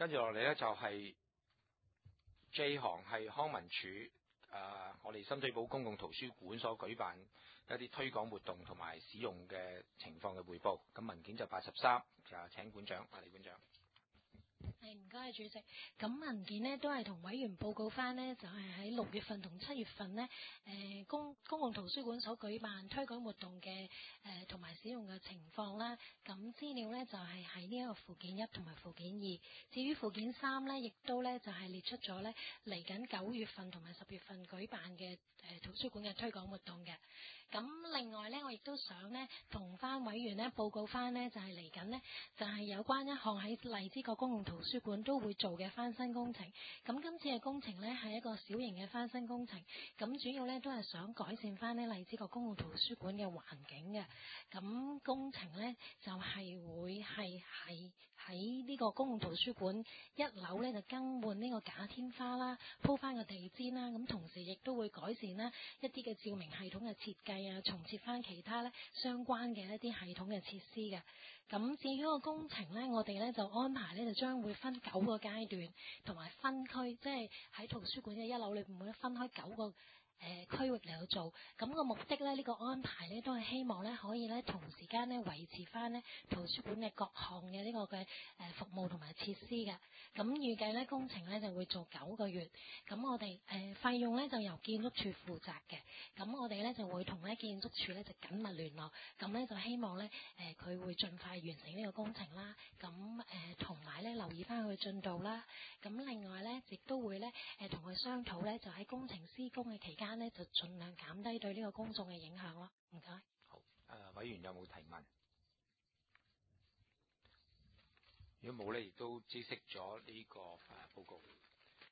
跟住落嚟呢，就係 J 行係康文署我哋深水埗公共圖書館所舉辦一啲推廣活動同埋使用嘅情況嘅匯報。咁文件就83，就請館長李館長。 唔該，主席。咁文件呢都係同委員報告翻呢，就係喺6月份同7月份呢，公共圖書館所舉辦推廣活動嘅同埋使用嘅情況啦。咁資料呢就係喺呢一個附件1同埋附件2。至於附件3呢，亦都呢就係列出咗呢嚟緊9月份同埋10月份舉辦嘅圖書館嘅推廣活動嘅。咁另外呢，我亦都想呢同翻委員呢報告翻呢，就係嚟緊呢，就係有關一項喺荔枝角公共圖書館都會做嘅翻新工程。咁今次嘅工程呢係一個小型嘅翻新工程，咁主要呢都係想改善翻呢荔枝角公共圖書館嘅環境嘅。咁工程呢就係會係喺呢個公共圖書館1樓呢就更換呢個假天花啦，鋪翻個地氈啦，咁同時亦都會改善啦一啲嘅照明系統嘅設計啊，重設翻其他呢相關嘅一啲系統嘅設施嘅。咁至於個工程呢，我哋呢就安排呢就將會分9個階段，同埋分區，即係喺圖書館嘅1樓裏邊會分開9個區域嚟去做。咁個目的呢，呢個安排呢都係希望呢可以呢同時間呢維持翻呢圖書館嘅各項嘅呢個嘅服務同埋設施嘅。咁預計呢工程呢就會做9個月。咁我哋費用呢就由建築署負責嘅。咁我哋呢就會同呢建築署呢就緊密聯絡。咁呢就希望呢佢會盡快完成呢個工程啦。咁同埋呢留意翻佢進度啦。咁另外呢亦都會呢同佢商討呢，就喺工程施工嘅期間呢就盡量減低對呢個公眾嘅影響咯。唔該。 好，委員有冇提問？如果冇呢，亦都知悉咗呢個報告。